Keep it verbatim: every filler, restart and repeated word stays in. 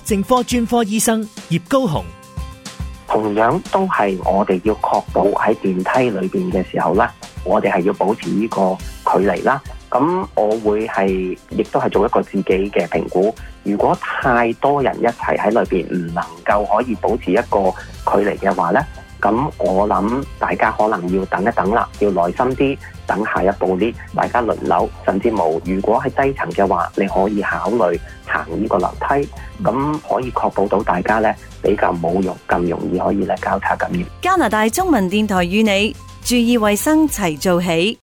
症科專科醫生葉高雄。 同樣都係我哋要確保喺電梯裏邊嘅時候咧，我哋係要保持呢個距離啦。咁我會係亦都係做一個自己嘅評估。如果太多人一齊喺裏邊唔能夠可以保持一個距離嘅話呢，咁我諗大家可能要等一等啦，要耐心啲，等下一步啲，大家輪流，甚至冇如果係低層嘅話，你可以考慮行呢個樓梯，咁可以確保到大家呢比較冇用咁容易可以咧交叉感染。 加拿大中文電台與你注意衛生齊做起。